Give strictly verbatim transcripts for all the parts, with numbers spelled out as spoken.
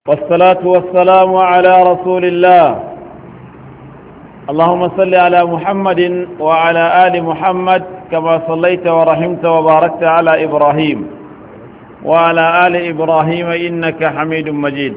والصلاة والسلام على رسول الله. اللهم صل على محمد وعلى آل محمد كما صليت ورحمت وباركت على إبراهيم وعلى آل إبراهيم إنك حميد مجيد.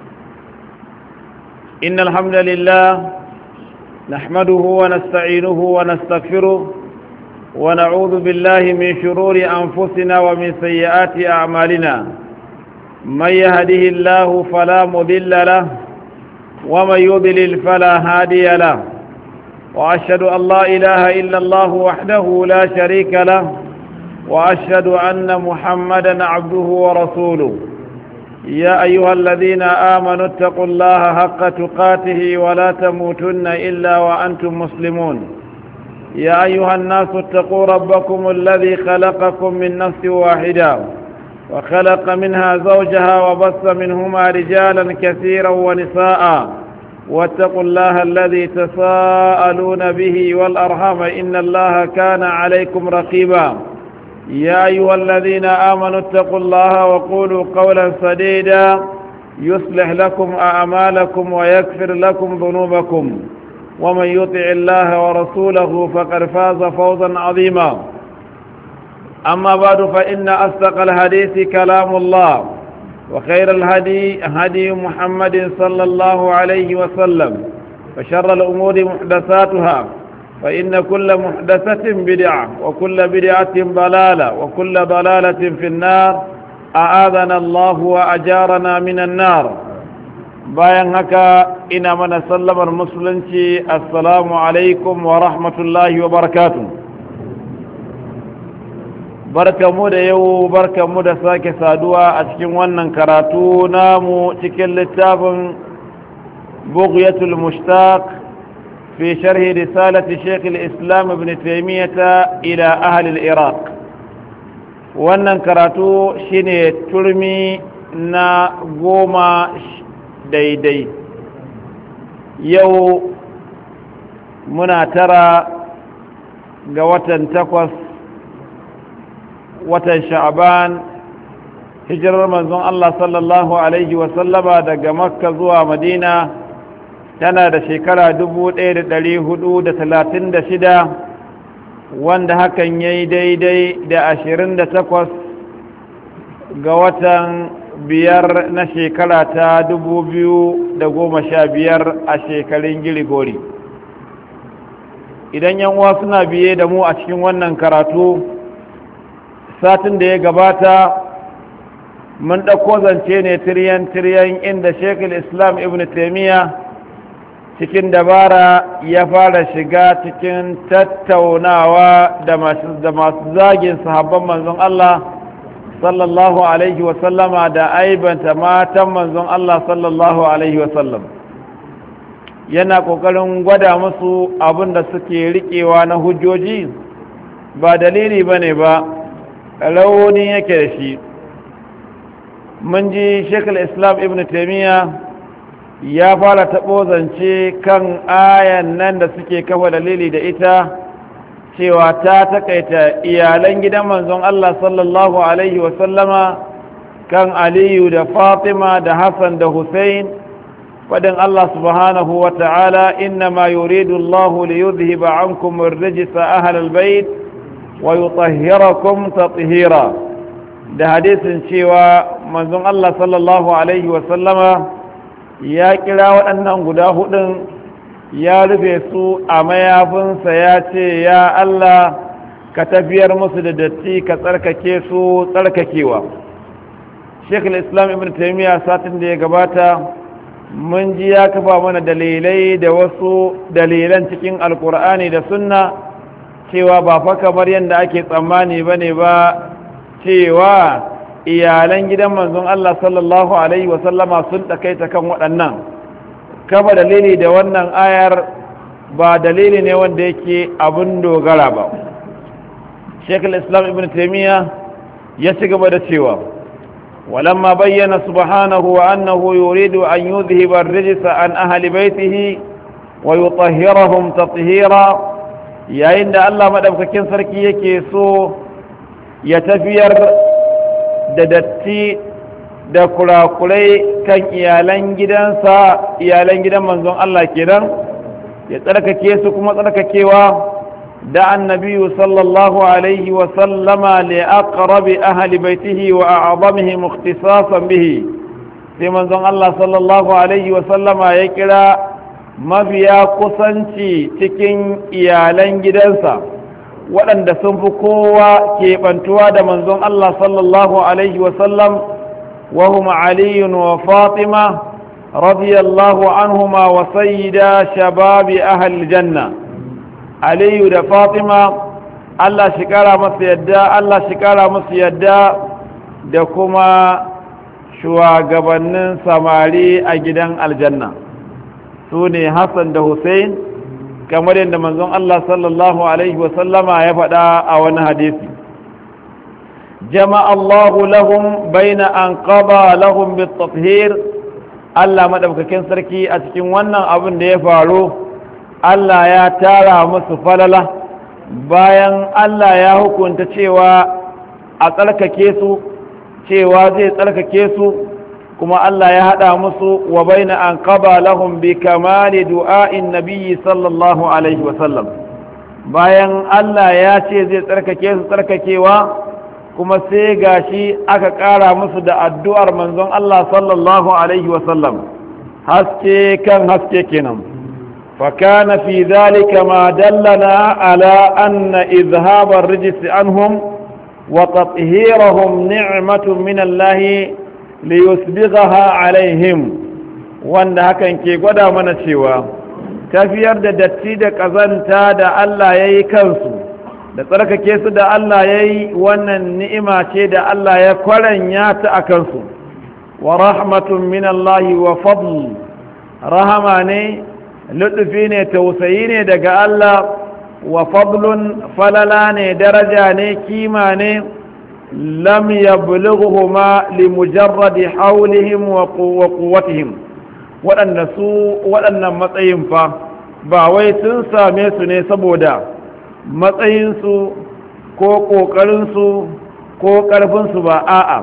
إن الحمد لله نحمده ونستعينه ونستغفره ونعوذ بالله من شرور أنفسنا ومن سيئات أعمالنا. من يهده الله فلا مضل له ومن يضلل فلا هادي له، وأشهد أن لا إله إلا الله وحده لا شريك له، وأشهد أن محمدا عبده ورسوله. يا أيها الذين آمنوا اتقوا الله حق تقاته ولا تموتن إلا وأنتم مسلمون. يا أيها الناس اتقوا ربكم الذي خلقكم من نفس واحدة وخلق منها زوجها وبث منهما رجالا كثيرا ونساء، واتقوا الله الذي تساءلون به والأرحام إن الله كان عليكم رقيبا. يا أيها الذين آمنوا اتقوا الله وقولوا قولا سديدا يصلح لكم أعمالكم ويغفر لكم ذنوبكم، ومن يطع الله ورسوله فقد فاز فوزا عظيما. أما بعد، فإن أصدق الحديث كلام الله، وخير الهدي هدي محمد صلى الله عليه وسلم، وشر الأمور محدثاتها، فإن كل محدثة بدعة وكل بدعة ضلالة وكل ضلالة في النار. أعاذنا الله وأجارنا من النار. bayan haka ina mana sallamar musulunci, assalamu alaikum wa rahmatullahi wa barakatuh. Barkamu da yau, barkamu da sake saduwa a cikin wannan karatu namu cikin littafin Bughyatul Mushtaq fi sharhi risalati Sheikh al-Islam Ibn Taymiyyah ila ahli al-Iraq. Wannan karatu shine turmi na goma daidai. Yau muna tara ga watan takwas, watan sha'ban, hijirar manzon Allah sallallahu alaihi wasallama daga makka zuwa madina tana da shekara dubu ɗaya da ɗari hudu da talatin da shida, wanda hakan ya yi daidai da ashirin da takwas ga watan biyar na shekara ta dubu biyu da goma sha biyar a shekarun girigori. Idan yan uwa suna biye da mu a cikin wannan karatu, satin da ya gabata mun ɗauko zance ne tiryan-tiryan inda Sheikhul Islam Ibn Taymiyyah cikin dabara ya fara shiga cikin tattaunawa da masu zagin sahabban manzon Allah sallallahu alaihi wasallama da aibanta matan manzon Allah sallallahu alaihi wasallam. Yana ƙoƙarin gwada musu abin da suke riƙewa na hujjoji ba dalili ba ne ba, rauni yake da shi. Mun ji Sheikhul Islam Ibn Taymiyyah ya fara taɓo zance kan ayan nan da suke kafa dalili da ita cewa ta takaita iyalan gidan manzon Allah sallallahu alaihi wasallama kan Aliyu da Fatima da Hassan da Hussein. Fadin Allah subhanahu wa ta'ala, innama yuridu Allahu liyudhhiba ankum ar-rijsa ahlal bayt wa yutahhirakum tathira. Da hadisin cewa manzon Allah sallallahu alaihi wa sallama ya kira waɗannan guda hudun, ya rufe su a mayafinsa, ya ce ya Allah ka tafiyar musu da datti, ka tsarkake su tsarkakewa. Sheikh al-Islam Ibn Taymiyyah satin da ya gabata mun ji ya kafa mana dalilai da wasu dalilan cikin alkur'ani da sunna cewa ba fa kamar yadda ake tsammani ba ne ba, cewa iyalan gidan manzon Allah sallallahu alaihi wasallama sun takaita kan waɗannan. Kafa dalili da wannan ayar ba dalili ne wanda yake abin dogara ba. Sheikh al-Islam Ibn Taymiyyah ya ci gaba da cewa, walamma bayyana subhanahu wa annahu yuridu an yudhhiba ar-rijsa an ahli baytihi wa yutahhirahum tathira. Yayin da Allah madaukakin sarki yake so ya tafiyar da datti da kurakurai kan iyalan gidansa iyalan gidan manzon Allah kenan ya tsarkake su kuma tsarkakewa da annabi sallallahu alaihi wa sallama li aqrabi ahli baitihi wa a'zamihim ikhtisasan bihi sai manzon Allah sallallahu alaihi wa sallama ya kira mafiya kusanci cikin iyalan gidansa waɗanda sun fi kowa keɓantuwa da manzon Allah sallallahu alaihi wa sallam wa hum Ali wa Fatima radiyallahu anhuma wa sayyida shababi ahli janna. Aliyu da Fatima Allah shi kara masu yadda Allah shi kara musu yadda da kuma shugabannin samari a gidan aljanna su ne Hassan da Hussein kamar yadda manzon Allah sallallahu alaihi wasallama ya faɗa a wani hadisi jama'a Allahu lahum baina an qada lahum bit-tathhir Allah madaukakin sarki a cikin wannan abin da ya faru Allah ya tara musu falala bayan Allah ya hukunta cewa a tsarkake su cewa zai tsarkake su kuma Allah ya hada musu wa baina an qaba lahum bi kamali du'a'in nabiyyi sallallahu alaihi wa sallam bayan Allah ya ce zai tsarkake su tsarkakewa kuma sai gashi aka kara musu da addu'ar manzon Allah sallallahu alaihi wa sallam haske kan haske kenan فكان في ذلك ما دلنا على أن إذهاب الرجس عنهم وتطهيرهم نعمة من الله ليسبغها عليهم وأن هكذا كي قد من الشيوى تفير دا دتيد كذنتا دا الله يي كنسو da tsarkake su da Allah ya yi wannan ni'ima ce da Allah ya kwaranya ta a kansu wa rahmatun min Allah wa fadl rahama ne lutufi ne tausayi ne daga Allah wa fadlun falala ne daraja ne kima ne lam yablughuhuma li mujarradi hawlihim wa quwwatihim waɗanda su waɗannan matsayin fa ba wai sun same su ne saboda matsayinsu ko ƙoƙarinsu ko ƙarfinsu ba a'a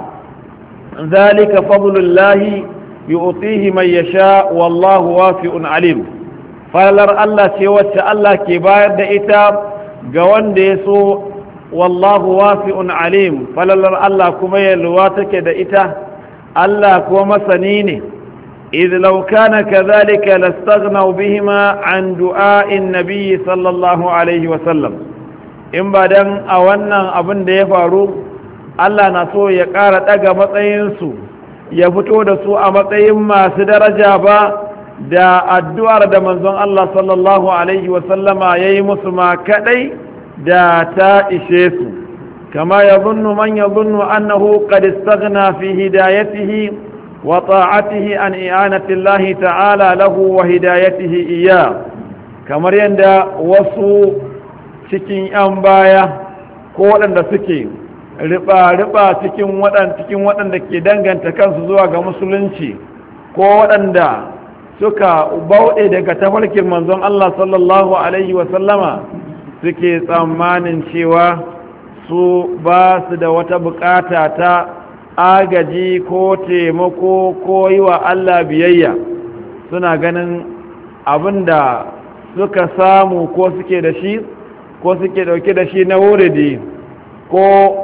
zalika fadlullahi yu'tihi man yasha wallahu wasi'un alim falalar Allah ce wacce Allah ke bayar da ita ga wanda ya so wallahu wasi'un alim falalar Allah kuma yalwa take da ita Allah kuma masani ne idh law kana kadhalika lastaghnaw bihima an du'a'in nabiy sallallahu alaihi wa sallam in ba dan a wannan abin da ya faru Allah na so ya ƙara daga matsayinsu ya fito da su a matsayin masu daraja ba da addu'ar da manzon Allah sallallahu Alaihi wasallama ya yi musu ma kaɗai da ta ishe su kama ya zunnu man ya zunnu annahu qad istaghna fi hidayatihi wa ta'atihi an i'anati Allah ta'ala lahu wa hidayatihi iya kamar yadda wasu cikin ‘yan baya ko waɗanda suke riba-riba cikin waɗanda ke danganta kansu zuwa ga musulunci ko waɗanda suka bauɗe daga tafarkin manzon Allah sallallahu Alaihi wasallama suke tsammanin cewa su ba su da wata bukata ta agaji ko taimako ko yi wa Allah biyayya suna ganin abinda suka samu ko suke da shi ko suke dauke da shi na wuridi ko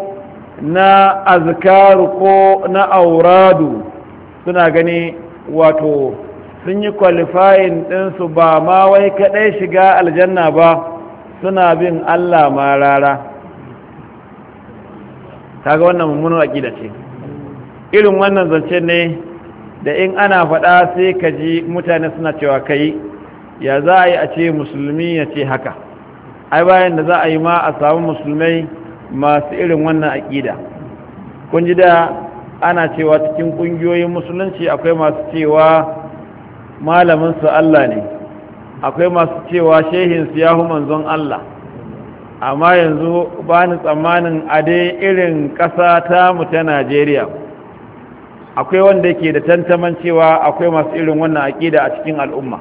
na azkaru ko na auradu suna gani wato sun yi kwalifayin ɗinsu ba ma wai kaɗai shiga aljanna ba suna bin Allah ma rara kaga wannan mummunan aƙida ce irin wannan zance ne da in ana faɗa sai ka ji mutane suna cewa kai ya za a yi a ce musulmi ya ce haka ai bayan da za a yi ma a samu musulmai masu irin wannan aƙida kun ji da ana cewa cikin ƙungiyoyin musulunci akwai masu cewa malaminsu Allah ne akwai masu cewa shehinsu ya hu manzon Allah amma yanzu ba ni tsammanin a dai irin ƙasa ta mu ta Najeriya akwai wanda yake da tantaman cewa akwai masu irin wannan aƙida a cikin al'umma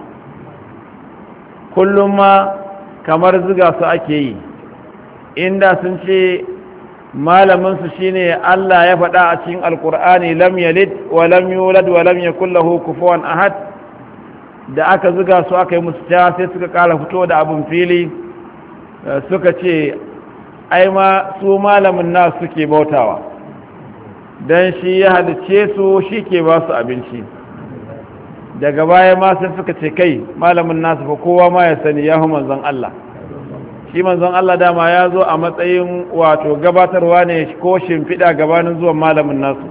kullum ma kamar ziga su ake yi inda sun ce malamin su shine Allah ya faɗa a cikin alkur'ani lam yalid wa lam yulad wa lam yakul lahu kufuwan ahad. Da aka zuga su aka yi musu ta sai suka kara fito da abin fili suka ce ai ma su malamin nasu suke bautawa dan shi ya halice su shi ke ba su abinci. Daga baya ma sai suka ce kai malamin nasu fa kowa ma ya sani ya hu manzon Allah, shi manzon Allah dama ya zo a matsayin wato gabatarwa ne ko shimfiɗa gabanin zuwan malamin nasu.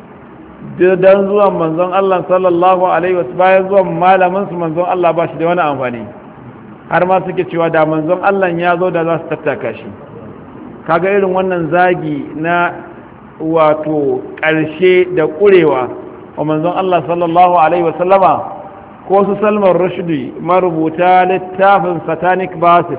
Dan zuwan manzon Allah sallallahu alaihi wasu bayan zuwan malamin su manzon Allah ba shi da wani amfani, har ma suke cewa da manzon Allah ya zo da za su tattaka shi. Kaga irin wannan zagi na wato ƙarshe da ƙurewa wa manzon Allah sallallahu alaihi wasallama, ko su Salman Rushdie marubuta littafin Satanic Verses,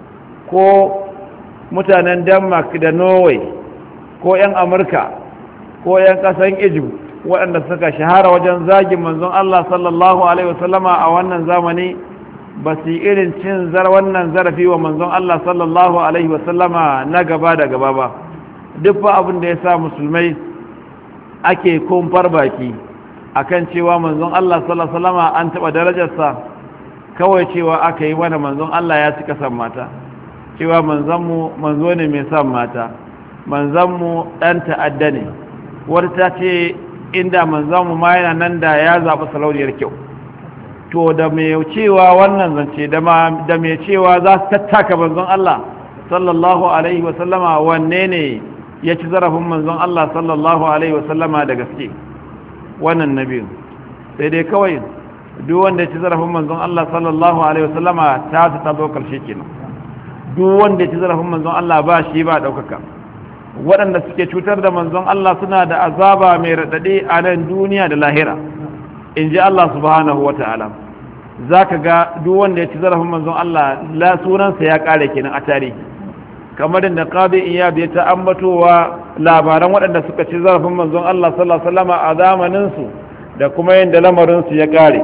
ko mutanen Denmark da Norway, ko 'yan Amurka, ko 'yan ƙasan Egypt waɗanda suka shahara wajen zagin manzon Allah sallallahu alaihi wasallama a wannan zamani, ba su irin cin zar wannan zarafi wa manzon Allah sallallahu alaihi wasallama na gaba da gaba ba. Duk ba abin da ya sa musulmai ake kumfar baki akan cewa manzon Allah sallallahu alaihi wasallama an taɓa darajarsa, kawai cewa aka yi mana manzon Allah ya cika san mata, cewa manzonmu manzo ne mai san mata, manzonmu ɗan ta'adda ne. Wata ta ce inda manzonmu ma yana nan da ya zaɓi sarauniyar kyau. To da mai cewa wannan zance da mai cewa za su tattaka manzon Allah sallallahu alaihi wasallama, wanne ne ya ci zarafin manzon Allah sallallahu alaihi wasallama da gaske? Wannan nabi. Sai dai kawai duk wanda ya ci zarafin manzon Allah sallallahu alaihi wasallama ta su ta zo karshe kenan. Duk wanda ya ci zarafin manzon Allah ba shi ba ɗaukaka. Waɗanda suke cutar da manzon Allah suna da azaba mai raɗaɗi a nan duniya da lahira, in ji Allah subhanahu wa ta'ala. Za ka ga duk wanda ya ci zarafin manzon Allah la sunansa ya ƙare kenan a tarihi, kamar da Qadi Iyad ya ta ambatowa labaran waɗanda suka ci zarafin manzon Allah sallallahu alaihi wasallam a zamanin su da kuma yanda lamarin su ya ƙare.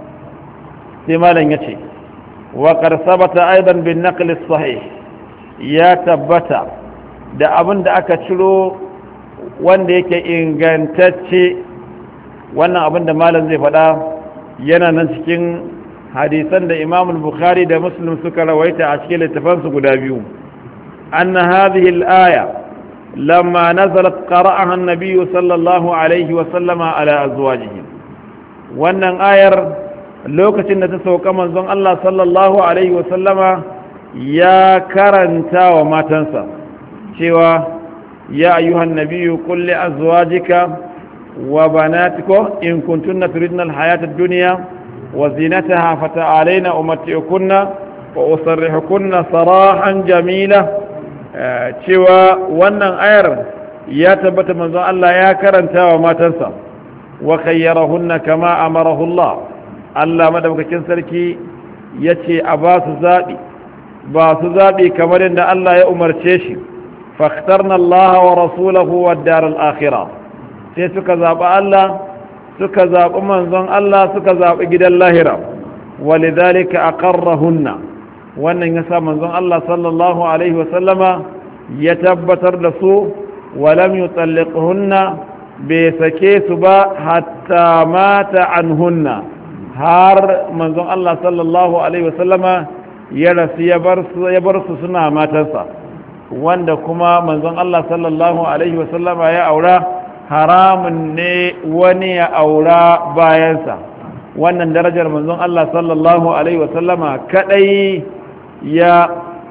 Sai malam yace wa qad sabata aidan bin naql as-sahih, ya tabbata da abin da aka ciro wanda yake ingantacce. Wannan abin da malam zai faɗa yana nan cikin hadisan da Imam Bukhari da Muslim suka rawaita a cikin littafansu guda biyu. Anna hadhihi al-aya lamma nazalat qara'aha an-nabiy sallallahu alaihi wa sallama ala azwajihi. Wannan ayar lokacin da ta sauka manzon Allah sallallahu alaihi wa sallama ya karanta wa matansa cewa ya ayyuhan nabiyyu qul li azwajika وبناتكم إن كنتن تردن الحياة الدنيا وزينتها فتعالينا أمتعكن وأصرحكن صراحا جميلا. cewa wannan ayar ya tabbata manzon Allah ya karanta wa matansa wa khayyarahunna kama amarahu Allah. Allah madaukakin sarki yace a ba su zabi ba su zabi kamar yadda Allah ya umarce shi. fakhtarna Allah wa rasulahu wad daral akhirah, sai suka zaɓi Allah, suka zaɓi manzon Allah, suka zaɓi gidan lahira. walidhalika aqarrahunna, wannan yasa manzon Allah sallallahu alaihi wasallama ya tabbatar da su, walam yutalliqhunna, bai sake su ba hatta mata anhunna, har manzon Allah sallallahu alaihi wasallama ya rasu ya bar su ya bar su suna matarsa, wanda kuma manzon Allah sallallahu alaihi wasallama ya aura haramun ne wani ya aura bayansa. Wannan darajar manzon Allah sallallahu alaihi wasallama kadai ya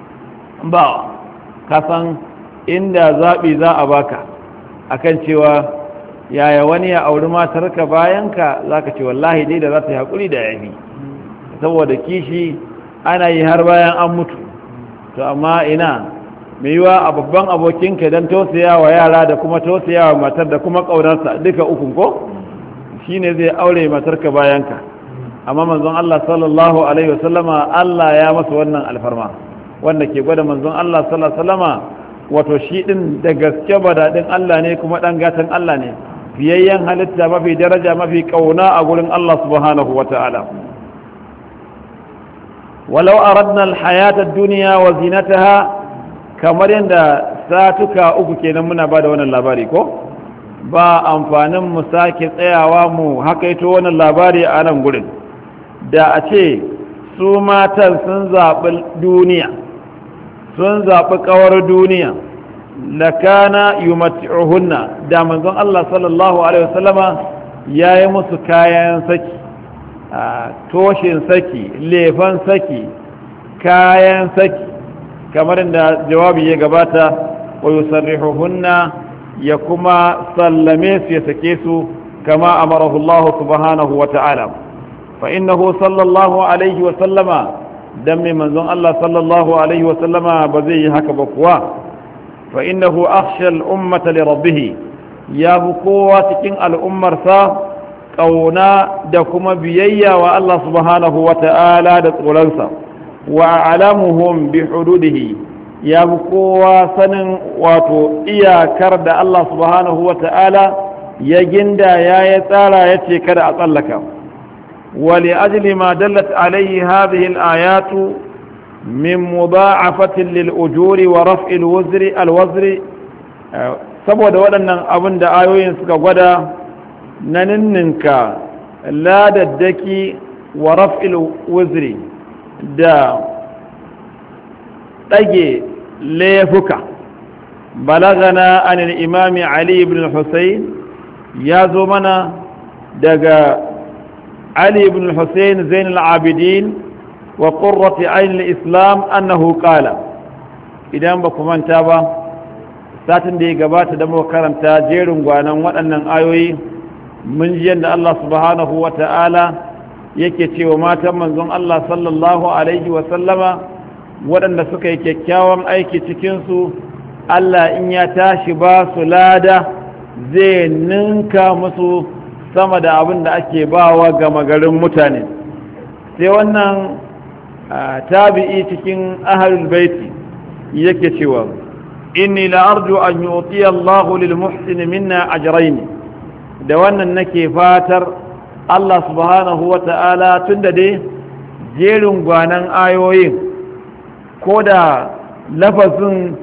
ba. Kasan inda zaɓi za a baka akan cewa yaya wani ya auri matarka bayanka, za ka ce wallahi dai da za ta yi haƙuri da yafi, saboda kishi ana yi har bayan an mutu. To amma ina mai yiwa a babban abokinka don tausaya wa yara da kuma tausaya wa matar da kuma ƙaunarsa duka ukun ko shi ne zai aure matarka bayanka. Amma manzon Allah sallallahu alaihi wasallama Allah ya masa wannan alfarma, wanda ke gwada manzon Allah sallallahu alaihi wasallama wato shi din da gaske ba daɗin Allah ne kuma ɗan gatan Allah ne, fiyayyen halitta mafi daraja mafi ƙauna a gurin Allah subhanahu wa ta'ala. walau aradna alhayata ad-dunya wa zinataha, kamar yadda satuka uku kenan muna ba da wannan labari ko ba amfanin mu sake tsayawa mu hakaito wannan labari a nan gurin da a ce su matan sun zaɓi duniya sun zaɓi ƙawar duniya lakana yumati'uhunna da manzon Allah sallallahu alaihi wasallama yayi musu kayan saki toshin saki lefan saki kayan saki kamar da jawabi ya gabata wa yusarrihuhunna ya kuma sallame su ya sake su kama amarahu Allah subhanahu wa ta'ala fa innahu sallallahu alaihi wa sallama dan mai manzon Allah sallallahu alaihi wa sallama ba zai yi haka ba kuwa fa innahu akhsha al-ummata li rabbih ya bu kowa cikin al'ummarsa kauna da kuma biyayya wa Allah subhanahu wa ta'ala da tsoronsa wa a'lamuhum bi hududihi ya bi kowa sanin wato iyakar da Allah subhanahu wa ta'ala ya ginda ya ya tsara ya ce kada a tsallaka wa li ajli ma dallat alayhi hadhihi al-ayatu min mudha'afatin lil ujuri wa raf'il wuzri al-wazri saboda waɗannan abin da ayoyin suka gwada na ninninka ladaddaki wa raf'il wuzri da ɗage laifuka balagana an imami Ali ibn Hussein ya zo mana daga Ali ibn Hussein Zain al-Abidin wa qurrati ayn al-Islam annahu qala idan ba ku manta ba satin da ya gabata da muka karanta jerin gwanan waɗannan ayoyi mun ji yadda Allah subhanahu wa ta'ala yake cewa matan manzon Allah sallallahu alaihi wa sallama waɗanda suka yi kyakkyawan aiki cikinsu Allah in ya tashi ba su lada zai ninka musu sama da abin da ake bawa gama garin mutane sai wannan tabi'i cikin ahlul baiti yake cewa inni la arju an yu'ti Allahu lil muhsin minna ajrayn da wannan nake fatar Allah subhanahu wa ta'ala tunda dai jerin gwanan ayoyin ko da lafazin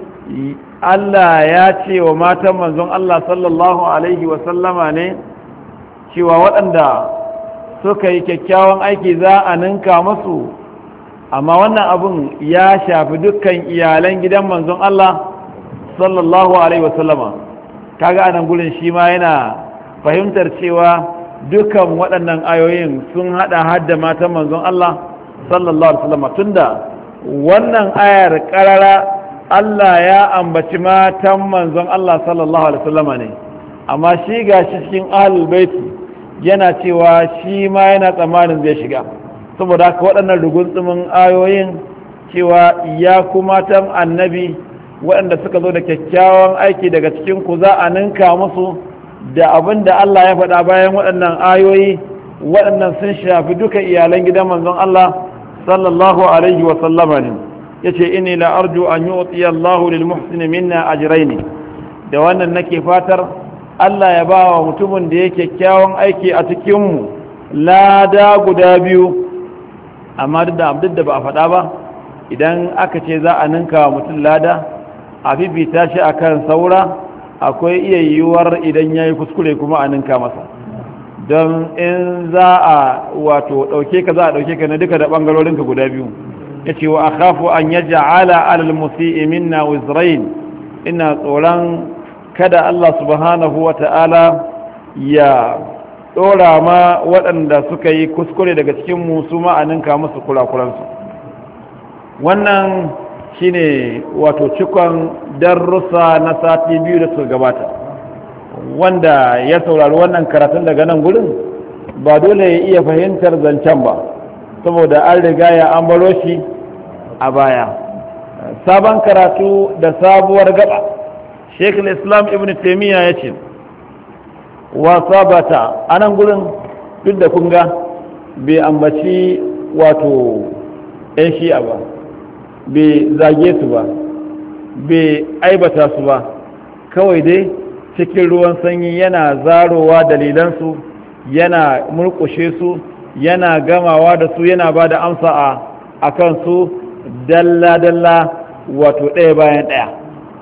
Allah ya ce wa matan manzon Allah sallallahu alaihi wa sallama ne cewa waɗanda suka yi kyakkyawan aiki za a ninka musu amma wannan abun ya shafi dukkan iyalan gidan manzon Allah sallallahu alaihi wa sallama kaga anan gurin shi ma yana fahimtar cewa dukan waɗannan ayoyin sun hada hadda matan manzon Allah sallallahu alaihi wa sallama tunda wannan ayar karara Allah ya ambaci matan manzon Allah sallallahu alaihi wasallama ne amma shi gashi cikin ahlul baiti yana cewa shi ma yana tsammanin zai shiga saboda haka waɗannan rugunsumin ayoyin cewa ya ku matan annabi waɗanda suka zo da kyakkyawan aiki daga cikin ku za a ninka musu da abin da Allah ya faɗa bayan waɗannan ayoyi waɗannan sun shafi duka iyalan gidan manzon Allah sallallahu alaihi wa sallama ne yace inni la arju an yu'ti Allahu lil muhsin minna ajrayn da wannan nake fatar Allah ya ba wa mutumin da yake kyakkyawan aiki a cikin mu lada guda biyu amma duk da abdud da ba a faɗa ba idan aka ce za a ninka wa mutum lada a bibita shi akan saura akwai iya yiwuwar idan yayi kuskure kuma a ninka masa don in za a wato ɗauke ka za a ɗauke ka na duka da ɓangarorinka guda biyu ya ce wa a kafu an ya ja'ala alal musi'i minna wizrain ina tsoron kada Allah subhanahu wa ta'ala ya ɗora ma waɗanda suka yi kuskure daga cikin musu ma'aninka musu kurakuransu wannan shine wato cikon darussa na sati biyu da suka gabata wanda ya saurari wannan karatun daga nan gurin ba dole ya iya fahimtar zancen ba saboda an riga ya an baro shi a baya sabon karatu da sabuwar gaba Sheikh Islam Ibn Taymiyyah ya ce wa sabata a nan gurin duk da kunga bai ambaci wato 'yan shi'a ba bai zage su ba bai aibata su ba kawai dai cikin ruwan sanyi yana zarowa dalilansu yana murkushe su yana gamawa da su yana ba da amsa a kan su dalla-dalla wato ɗaya bayan ɗaya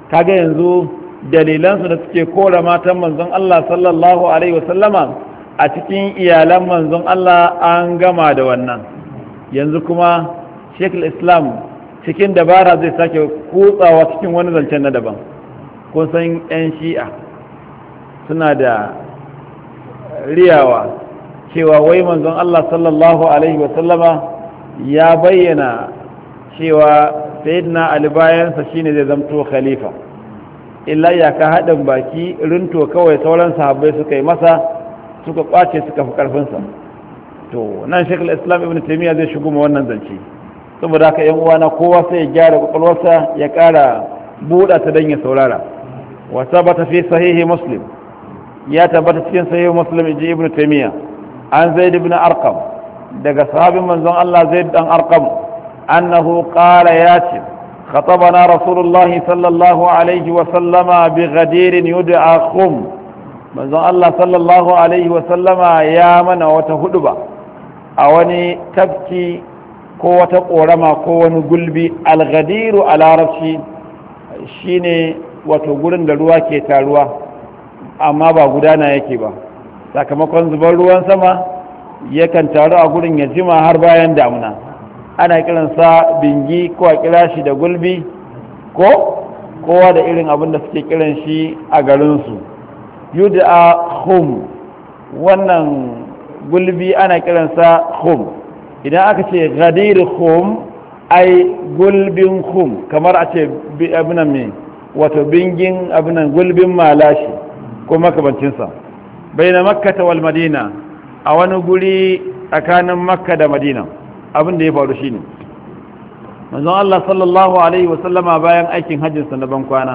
kaga yanzu dalilansu da suke kora matan manzon Allah sallallahu alaihi wasallama a cikin iyalan manzon Allah an gama da wannan. Yanzu kuma Sheikhul Islam cikin dabara zai sake kutsawa cikin wani zancen na daban. Kun san 'yan shi'a suna da riyawa cewa wai manzon Allah sallallahu alaihi wasallama ya bayyana cewa sayyidina Ali bayansa shine zai zamto khalifa, illa ya ka haɗin baki rinto kawai sauran sahabbai suka yi masa, suka kwace suka fi karfinsa. To nan Sheikhul Islam Ibn Taymiyyah zai shigo ma wannan zance, saboda haka yan uwana kowa sai ya gyara kwakwalwarsa ya ƙara buɗa ta don ya saurara. wa sabata fi sahihi Muslim, ya tabbata cikin sahihi Muslim inji Ibn Taymiyyah an Zaid ibn Arqam, daga sahabin manzon Allah Zaid dan Arqam, annahu qala yace خطبنا رسول الله صلى الله عليه وسلم بغدير يدعى خم. manzon Allah sallallahu alaihi wasallama ya mana wata huduba a wani tafki ko wata korama ko wani gulbi. Al-ghadiru a larabci shine wato gurin da ruwa ke taruwa amma ba gudana yake ba, sakamakon zubar ruwan sama yakan taru a gurin ya jima har bayan damuna. Ana kiransa bingi ko a kira shi da gulbi, ko kowa da irin abin da suke kiran shi a garinsu. Yud'a khum, wannan gulbi ana kiransa khum. Idan aka ce ghadir khum ai gulbin khum, kamar a ce abinan mai wato bingin abinan gulbin malashi ko makabancinsa. bai na makka ta wal madina, a wani guri tsakanin makka da madina. Abin da ya faru shi ne manzon Allah sallallahu alaihi wasallama bayan aikin hajjinsa na ban kwana,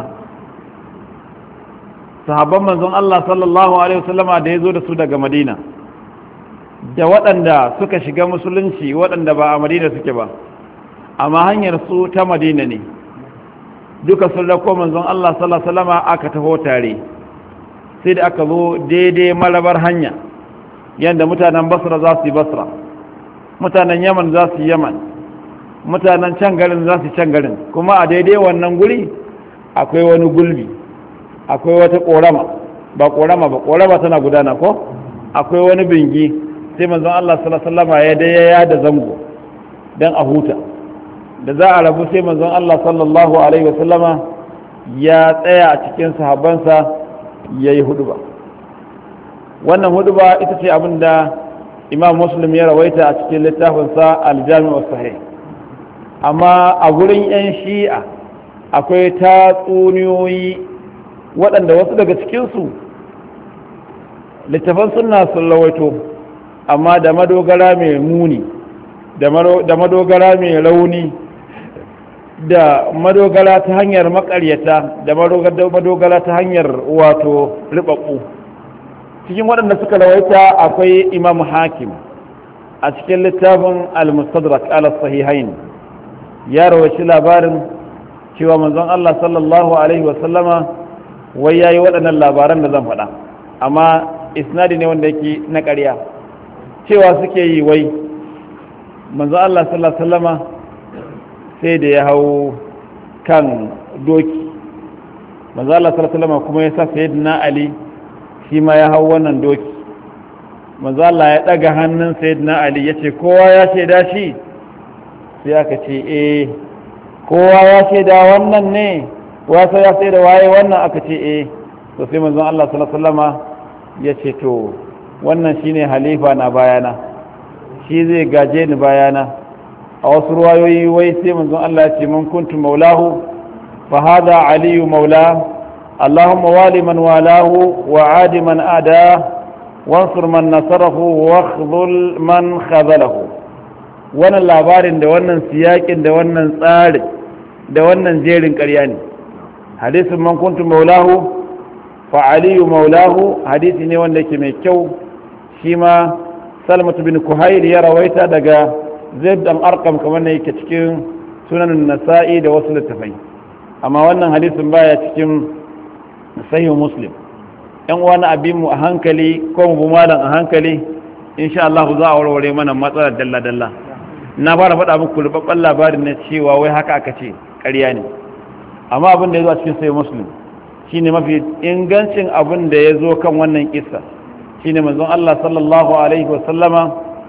sahabban manzon Allah sallallahu alaihi wasallama da ya zo da su daga madina da waɗanda suka shiga musulunci waɗanda ba a madina suke ba amma hanyar su ta madina ne, duka sun rako manzon Allah sallallahu alaihi wasallama aka taho tare. Sai da aka zo daidai marabar hanya yadda mutanen Basra za su yi Basra, mutanen Yaman za su yi Yaman, mutanen can garin za su can garin, kuma a daidai wannan guri akwai wani gulbi, akwai wata korama, ba korama ba korama tana gudana ko akwai wani bingi. Sai manzon Allah sallallahu alaihi wasallam ya dai ya da zango dan a huta. Da za a rabu sai manzon Allah sallallahu alaihi wasallama ya tsaya a cikin sahabbansa yayi huduba. Wannan huduba ita ce abinda Imam Muslim ya rawaita a cikin littafinsa Al-Jami' as-Sahih. Amma a gurin yan Shi'a akwai tatsuniyoyi waɗanda wasu daga cikinsu littafan sunna sun rawaito, amma da madogara mai muni, da madogara mai rauni, da madogara ta hanyar makaryata, da madogara ta hanyar wato ribabbu. Cikin waɗanda suka rawaita akwai Imam Hakim a cikin littafin Al-Mustadrak ala Sahihain, ya rawaci labarin cewa manzon Allah sallallahu alaihi wasallama wai yayi waɗannan labaran da zan faɗa, amma isnadi ne wanda yake na ƙarya. Cewa suke yi wai manzon Allah sallallahu alaihi wasallama sai da ya hau kan doki, manzon Allah sallallahu alaihi wasallama kuma ya sa sayyidina Ali shi ma ya hau wannan doki. manzo Allah ya daga hannun sayyidina Ali yace kowa ya shaida shi, sai aka ce eh kowa ya shaida wannan ne, wasa ya shaida waye wannan, aka ce eh. To sai manzo Allah sallallahu alaihi wasallama yace to wannan shine halifa na bayana, shi zai gaje ni bayana. A wasu ruwayoyi wai sai manzo Allah ya ce man kuntu maulahu fa hada aliyu maula, اللهم والي من والاه وعاد من آداه وانصر من نصره واخذل من خذله. wannan labarin da wannan siyakin da wannan tsari da wannan jerin ƙarya ne. hadisin man kuntu maulahu fa aliyu maulahu hadisi ne wanda yake mai kyau, shi ma Salmatu bin Kuhayl ya rawaita daga Zaid dan Arqam kamar ne yake cikin Sunan Nasa'i da wasu littafai, amma wannan hadisin baya cikin Sahih Muslim. Yan uwa na abin mu a hankali ko mu bu malam a hankali, insha Allah za a warware mana matsalar dalla dalla. Na fara faɗa muku rubabban labarin na cewa wai haka aka ce ƙarya ne. amma abin da ya zo a cikin sai muslim shine mafi ingancin abin da ya zo kan wannan kissa shine manzon Allah sallallahu alaihi wasallama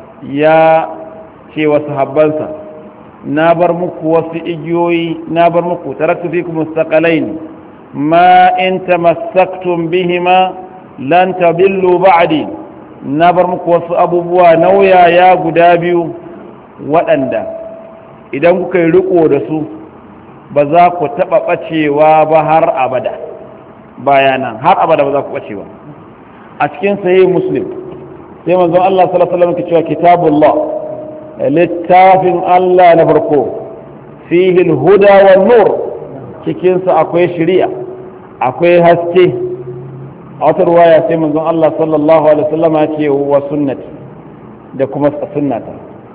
ya ce wa sahabbansa na bar muku wasu igiyoyi na bar muku taraktu fikum mustaqalain ma in tamassaktum bihima lan tabillu ba'di na bar muku wasu abubuwa nauyaya guda biyu waɗanda idan kuka yi riko da su ba za ku taɓa ɓacewa ba har abada bayanan har abada ba za ku ɓacewa a cikin sahih muslim sai manzon Allah sallallahu alaihi wasallam ke cewa kitabullah littafin Allah na farko fihi alhuda wan nur cikin sa akwai shari'a akwai haske a wata ruwaya sai manzon Allah sallallahu alaihi wasallam ya ce wa sunnati da kuma sunnata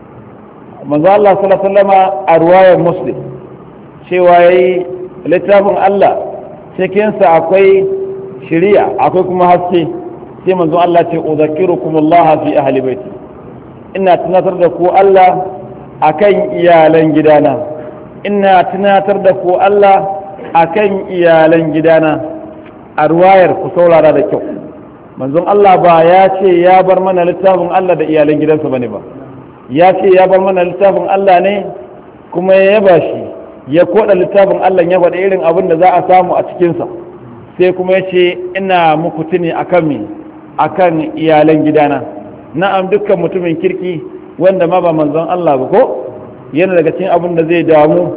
manzon Allah sallallahu alaihi wasallam a ruwayar muslim cewa yayi littafin Allah cikin sa akwai shari'a akwai kuma haske sai manzon Allah ce udhakkirukum Allah fi ahli baiti ina tunatar da ku Allah akan iyalan gidana ina tunatar da ku Allah akan iyalan gidana a ruwayar ku saurara da kyau manzon Allah ba ya ce ya bar mana littafin Allah da iyalan gidansa bane ba ya ce ya bar mana littafin Allah ne kuma ya yaba shi ya koda littafin Allah ya faɗa irin abin da za a samu a cikinsa sai kuma ya ce ina muku tuni akan mi akan iyalan gidana na'am dukkan mutumin kirki wanda ma ba manzon Allah ba ko yana daga cikin abin da zai damu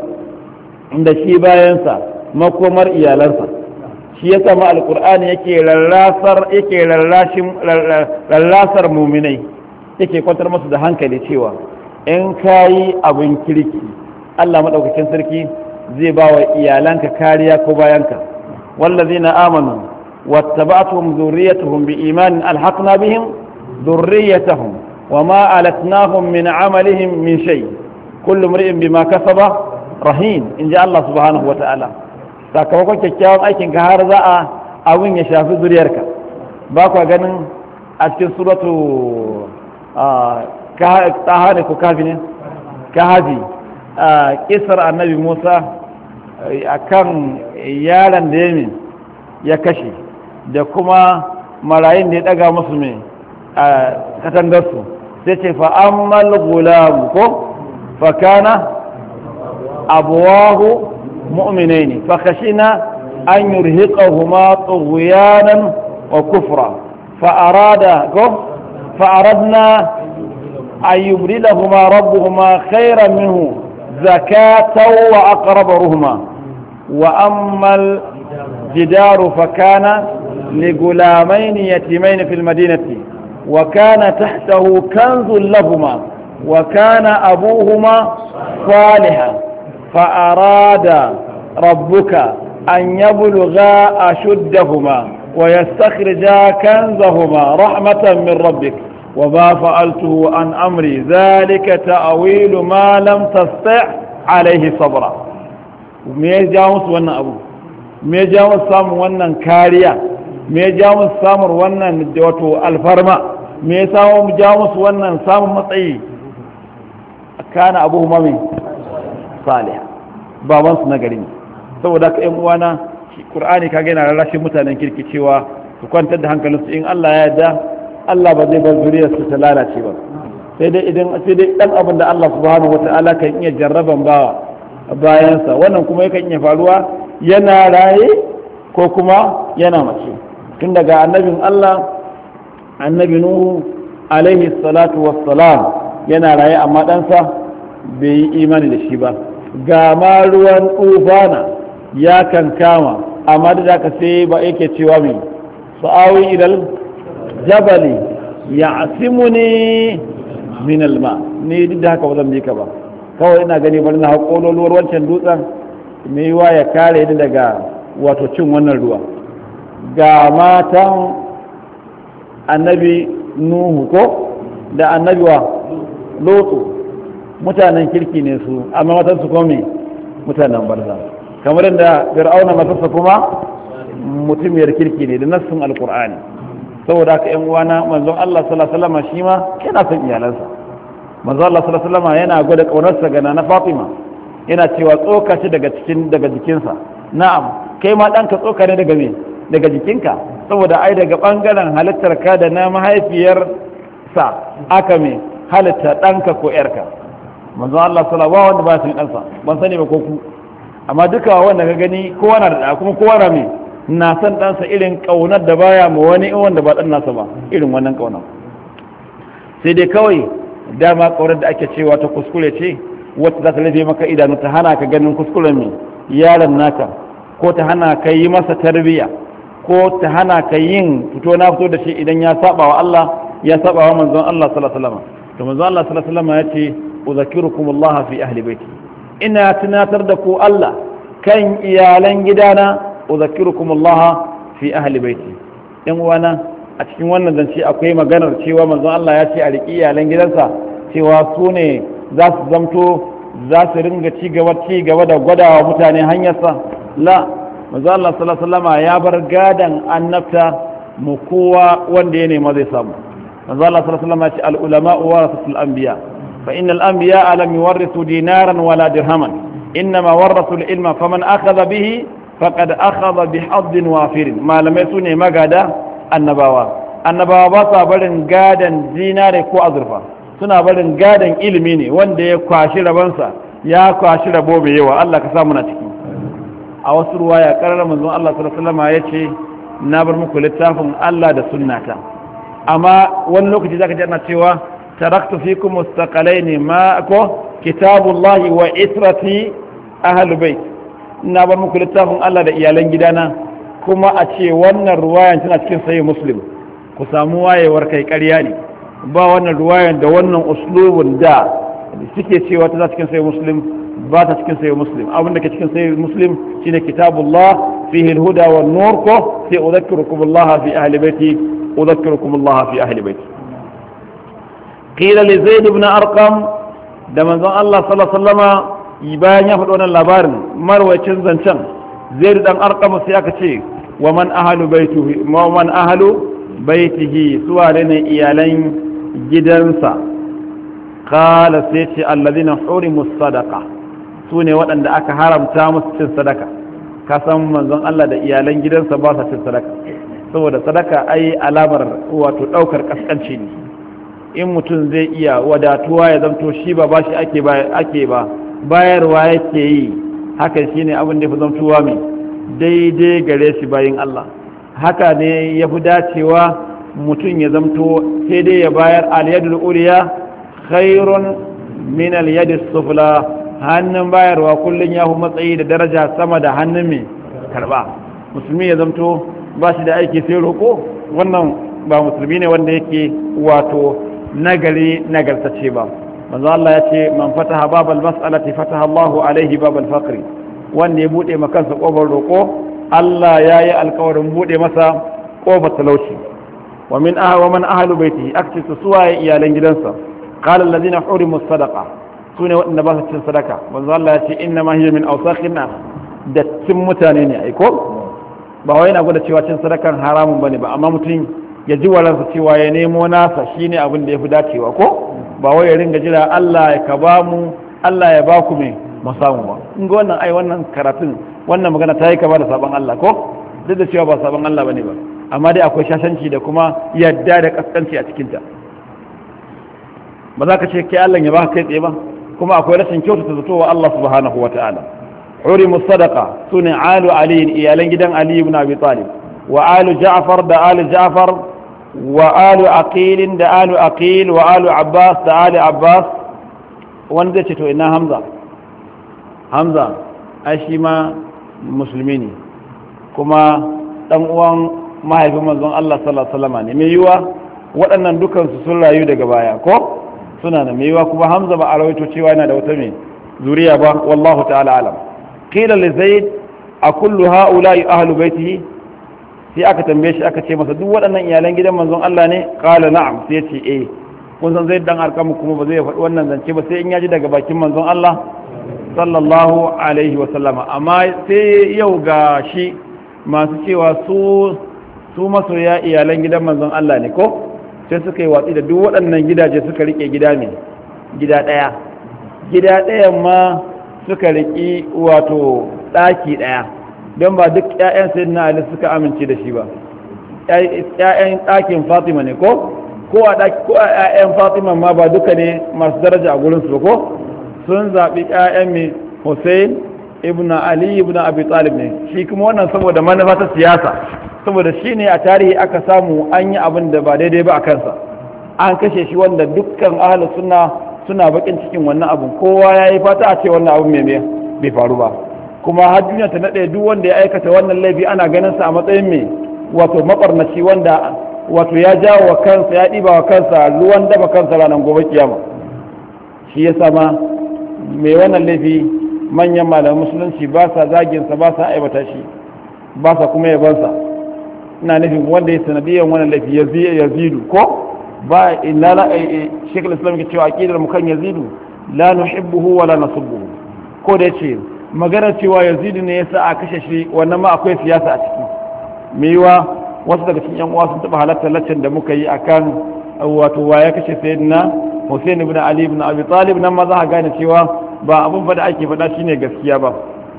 da shi bayansa makomar iyalansa shi yasa ma alqur'ani yake rarrasar yake rarrashin rarrasar mu'minai yake kwantar musu da hankali cewa in kayi abin kirki Allah madaukakin sarki zai ba wa iyalanka kariya ko bayanka wallazina amanu wattaba'tuhum dhurriyyatuhum biimanin alhaqna bihim ذريتهم وما ألتناهم من عملهم من شيء كل امرئ بما كسب رهين إن جاء الله سبحانه وتعالى sakamakon kyakkyawan aikin ka har za a abin ya shafi zuriyarka ba kwa ganin a cikin suratu taha ne ko kafi ne kahafi kisar annabi musa a kan yaron da ya ya kashe da kuma marayin da ya daga musu mai a katangarsu sai ce fa'ammal gulam ko fakana abuwahu mu'minai ne fakashina an yurhiqahuma tughyanan wa kufra fa'arada ko fa'aradna an yubdilahuma rabbuhuma khayran minhu zakatan wa aqraba ruhuma wa ammal jidaru fakana لغلامين يتيمين في المدينة وكان تحته كنز لهما وكان أبوهما صالحا فأراد ربك أن يبلغا أشدهما ويستخرجا كنزهما رحمة من ربك وما فعلته عن أمري ذلك تأويل ما لم تستطع عليه صبرا ميجاوس وانا أبو ميجاوس سام وانا كاريا me ya ja musu samun wannan wato alfarma me ya samu ja musu wannan samun matsayi kana abu mami salih baban su na gari ne saboda ka yan uwana qur'ani kage yana rarrashin mutanen kirki cewa su kwantar da hankalinsu in Allah ya yarda Allah ba zai bar zuriyar su ta lalace ba sai dai idan sai dai dan abin da Allah subhanahu wataala kan iya jarraban bawa bayansa wannan kuma yakan iya faruwa yana raye ko kuma yana mace tun daga annabin Allah annabi Nuhu alaihi salatu wassalam yana raye amma ɗansa bai yi imani da shi ba ga ma ruwan tufana ya kan kama amma da ka sai ba yake cewa mai sa'awi idal jabali ya asimuni min alma ni duk da haka ba zan bi ka ba kawai ina gani bari na haƙololuwar wancan dutsen mai yiwa ya kare ni daga wato cin wannan ruwa ga matan annabi nuhu ko da annabi wa lotu mutanen kirki ne su amma matansu kome mutanen banza kamar yadda fir'auna matarsa kuma mutumiyar kirki ne da nassin alkur'ani saboda haka yan uwana manzon Allah sallallahu alaihi wasallam shi ma yana son iyalansa manzon Allah sallallahu alaihi wasallam yana gwada kaunarsa ga na Fatima yana cewa tsoka ce daga cikin daga jikinsa na'am kai ma ɗanka tsoka ne daga me daga jikinka saboda ai daga ɓangaren halittar ka da na mahaifiyar sa aka me halitta ɗanka ko ƴarka manzo Allah sallallahu alaihi wanda ba su ɗansa ban sani ba ko ku amma duka wanda ka gani kowa na da kuma kowa na me na san ɗansa irin ƙaunar da baya ma wani wanda ba ɗan nasa ba irin wannan ƙaunar sai dai kawai dama ƙaunar da ake cewa ta kuskure ce wacce za ta lafe maka idanu ta hana ka ganin kuskuren mai yaron naka ko ta hana ka yi masa tarbiyya ko ta hana ka yin fito na fito da shi idan ya saba wa Allah ya saba wa manzon Allah sallallahu alaihi wasallam to manzon Allah sallallahu alaihi wasallam ya ce udhakirukum Allah fi ahli baiti ina tunatar da ku Allah kan iyalan gidana udhakirukum Allah fi ahli baiti yan uwana a cikin wannan zance akwai maganar cewa manzon Allah ya ce a riƙi iyalan gidansa cewa su ne za su zamto za su ringa ci gaba ci gaba da gwadawa mutane hanyarsa la manzon Allah sallallahu alaihi wasallam ya bar gadan annabta mu kowa wanda ya nema zai samu manzon Allah sallallahu alaihi wasallam ya ce al ulama warasatul anbiya fa innal anbiya lam yuwarrisu dinaran wala dirhaman innama warasul ilma faman akhadha bihi faqad akhadha bihaddin wafirin malamai sune magada annabawa annabawa ba sa barin gadan zinare ko azurfa suna barin gadan ilimi ne wanda ya kwashi rabansa ya kwashi rabo mai yawa Allah ka samu na ciki a wasu ruwaya karar manzon Allah sallallahu alaihi wasallam yace na bar muku littafin Allah da sunnata amma wani lokaci zaka ji ana cewa taraktu fikum mustaqalaini ma ko kitabullahi wa itrati ahlul bait na bar muku littafin Allah da iyalan gidana kuma a ce wannan ruwayan tana cikin sahih muslim ku samu wayewar kai ƙarya ne ba wannan ruwayan da wannan uslubun da suke cewa tana cikin sahih muslim ba ta cikin sahih muslim abin da ke cikin sahih muslim shine kitabullah fihi alhuda wan nur ko sai udhakkirukum Allah fi ahli baiti udhakkirukum Allah fi ahli baiti qila li zaid ibn arqam da manzon Allah sallallahu alaihi wasallama bayan ya faɗi wannan labarin marwacin zancen zaid dan arqam sai aka ce wa man ahlu baitihi wa man ahlu baitihi suwa ne iyalan gidansa qala sai ce alladhina hurimu sadaqa sune waɗanda aka haramta musu cin sadaka ka san manzon Allah da iyalan gidansa ba sa cin sadaka saboda sadaka ai alamar wato daukar kaskanci ne in mutum zai iya wadatuwa ya zanto shi ba bashi ake ba ake ba bayarwa yake yi hakan shine abin da ya fi zantowa mai daidai gare shi bayin Allah haka ne ya fi dacewa mutum ya zamto sai dai ya bayar aliyadul uriya khairun min aliyadis sufla hannun bayarwa kullum ya fi matsayi da daraja sama da hannun mai karba musulmi ya zamto ba shi da aiki sai roƙo wannan ba musulmi ne wanda yake wato nagari nagartace ba manzo Allah ya ce man fataha babal mas'alati fataha Allahu alaihi babal faqri wanda ya bude maka kansa kofar roko Allah yayi alƙawarin bude masa kofar talauci wa min ahli wa man ahlu baiti aktisu suwaye iyalan gidansa qala alladhina hurimu sadaqa sune wanda ba su cin sadaka manzo Allah ya ce inna ma hiya min awsakhin nas dattin mutane ne ai ko ba wai yana gwada cewa cin sadakan haramun bane ba amma mutum ya ji waransa cewa ya nemo nasa shine abin da yafi dacewa ko ba wai ya ringa jira Allah ya ka ba mu Allah ya ba ku me mu samu ba in ga wannan ai wannan karatun wannan magana ta yi kama da sabon Allah ko duk da cewa ba sabon Allah bane ba amma dai akwai shashanci da kuma yadda da kaskanci a cikin ta ba za ka ce kai Allah ya ba kai tsaye ba kuma akwai rashin kyautata zato wa Allah subhanahu wataala hurimu sadaqa sune alu ali iyalan gidan Ali ibn Abi Talib wa alu Ja'far da alu Ja'far wa alu aqil da alu aqil wa alu Abbas da alu Abbas wanda zai ce to ina Hamza Hamza ai shi ma musulmi ne kuma dan uwan mahaifin manzon Allah sallallahu alaihi wasallam ne mai yiwa waɗannan dukan su sun rayu daga baya ko suna da mai yiwa kuma Hamza ba a rawaito cewa yana da wata mai zuriya ba wallahu ta'ala alam qila li zaid a kullu ha'ula'i ahlu baitihi sai aka tambaye shi aka ce masa duk waɗannan iyalan gidan manzon Allah ne qala na'am sai ce eh kun san zaid dan arkamu kuma ba zai faɗi wannan zance ba sai in ya ji daga bakin manzon Allah sallallahu alaihi wa sallama amma sai yau ga shi masu cewa su su masoya iyalan gidan manzon Allah ne ko sai suka yi watsi da duk waɗannan gidaje suka rike gida ne gida ɗaya gida ɗayan ma suka riki wato ɗaki ɗaya don ba duk ƴaƴan sayyidina Ali suka amince da shi ba ƴaƴan ɗakin Fatima ne ko ko a ɗaki ko a ƴaƴan Fatima ma ba duka ne masu daraja a gurin su ko sun zaɓi ƴaƴan mai Hussein ibn Ali ibn Abi Talib ne shi kuma wannan saboda manufa ta siyasa saboda shi ne a tarihi aka samu an yi abin da ba daidai ba a kansa an kashe shi wanda dukkan ahlus sunna suna bakin cikin wannan abun kowa ya yi fata a ce wannan abun mai bai faru ba kuma har duniya ta nade duk wanda ya aikata wannan laifi ana ganin sa a matsayin mai wato mabarnaci wanda wato ya jawo wa kansa ya ɗiba wa kansa ruwan daba kansa ranar gobe kiyama shi ya sama mai wannan laifi manyan malaman musulunci ba sa zaginsa ba sa aibata shi ba sa kuma yabansa ina nufin wanda ya sanadiyan wannan laifi yazidu ko ba illa la shekul islam ke cewa aqidar mu kan yazidu la nuhibbuhu wa la nasubbuhu ko da yace magana cewa yazidu ne yasa a kashe shi wannan ma akwai siyasa a ciki meiwa wasu daga cikin yan uwa sun taba halartar laccen da muka yi akan wato wa ya kashe sayyidina Hussein ibn Ali ibn Abi Talib nan ma za ka gane cewa ba abun fa da ake faɗa shine gaskiya ba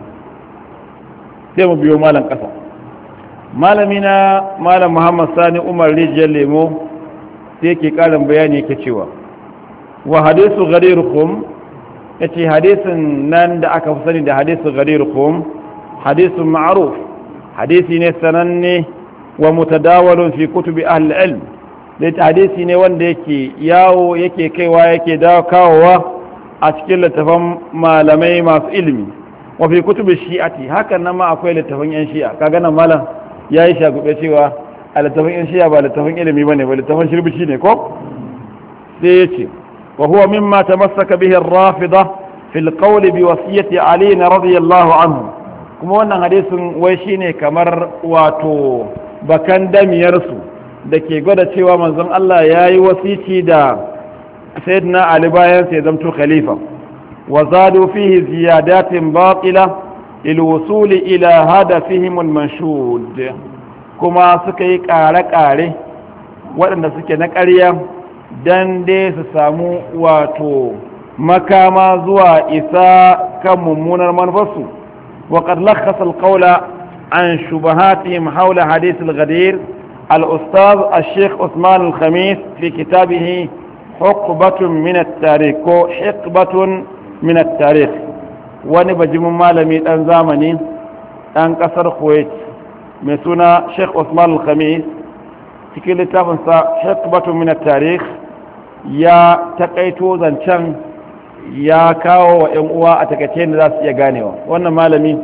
sai mu biyo malam ƙasa malami na malam Muhammad Sani Umar Rijiyar Lemo sai yake ƙarin bayani yake cewa wa hadisu ghadirukum yace hadisin nan da aka fi sani da hadisu ghadirukum hadisun ma'ruf hadisi ne sananne wa mutadawalun fi kutubi ahli ilm da hadisi ne wanda yake yawo yake kaiwa yake dawo kawowa a cikin littafan malamai masu ilimi wa fi kutubi shi'ati hakan nan ma akwai littafan yan shi'a kaga nan malam yayi shagube cewa a littafan yan shi'a ba littafan ilimi bane ba littafan shirbici ne ko sai yace wa huwa mimma tamassaka bihi ar-rafida fi al-qawl bi wasiyati ali radiyallahu anhu kuma wannan hadisin wai shine kamar wato bakan damiyar su dake gwada cewa manzon Allah yayi wasici da sayyidina ali bayan sai zamto khalifa وزادوا فيه زيادات باطلة للوصول إلى هدفهم المنشود كما سكي كارك آره وأن سكي نكاريا دان دي سسامو واتو مكاما زوا إساء كممون المنفس وقد لخص القول عن شبهاتهم حول حديث الغدير الأستاذ الشيخ عثمان الخميس في كتابه حقبة من التاريخ حقبة من التاريخ wani bajimin malami dan zamani dan kasar Kuwait mai suna Sheikh Usman Al-Khamis cikin littafinsa Hikbatu min at-Tarikh ya takaito zancen ya kawo wa ƴan uwa a takaice da za su iya ganewa wannan malami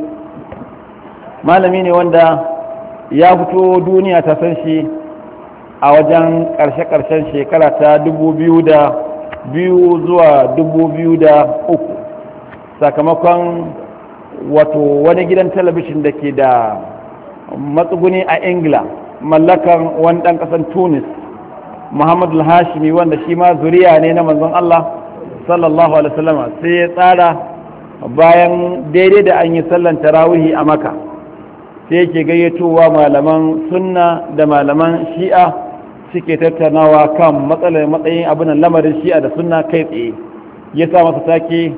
malami ne wanda ya fito duniya ta san shi a wajen ƙarshe-ƙarshen shekara ta dubu biyu da biyu zuwa dubu biyu da uku sakamakon wato wani gidan talabishin da ke da matsuguni a ingila mallakan wani ɗan ƙasar tunis muhammadu al-hashimi wanda shi ma zuriya ne na manzon Allah sallallahu alaihi wasallam sai ya tsara bayan daidai da an yi sallan tarawihi a maka sai yake gayyatowa malaman sunna da malaman shi'a suke tattaunawa kan matsalar matsayin abin lamarin shi'a da sunna kai tsaye ya sa masa take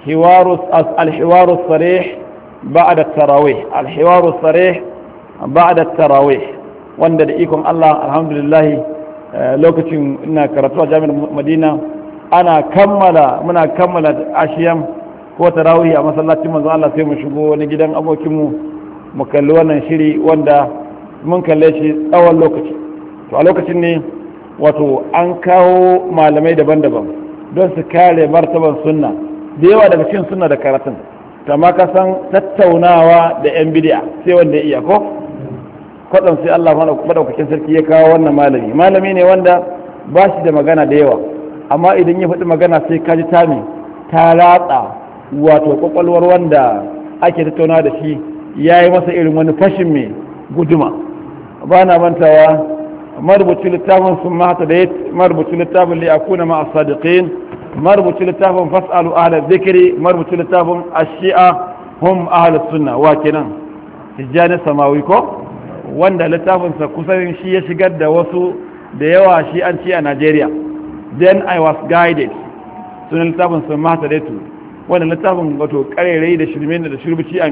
al-hiwarus sarih ba'da tarawih al-hiwarus sarih ba'da tarawih wanda da ikon Allah alhamdulillah lokacin ina karatu a jami'ar Madina ana kammala muna kammala ashiyam ko tarawih a masallacin manzo Allah sai mu shigo wani gidan abokinmu mu kalli wannan shiri wanda mun kalle shi tsawon lokaci to a lokacin ne wato an kawo malamai daban-daban don su kare martaban sunna da yawa daga cikin sunna da karatun to amma ka san tattaunawa da yan bid'a sai wanda ya iya ko kwadan sai Allah madaukakin sarki ya kawo wannan malami malami ne wanda ba shi da magana da yawa amma idan ya faɗi magana sai ka ji tami ta ratsa wato kwakwalwar wanda ake tattaunawa da shi ya yi masa irin wani fashin mai guduma ba na mantawa marubuci littafin sun mata da ya marubuci littafin li akuna ma as-sadiqin marubuci littafin fas'alu ahla dhikri marubuci littafin ash-shi'a hum ahla sunna wa kenan tijani samawi ko wanda littafin sa kusan shi ya shigar da wasu da yawa shi an ci a Najeriya then I was guided sunan littafin sun mata da tu wanda littafin wato karerai da shirme da shirbici a me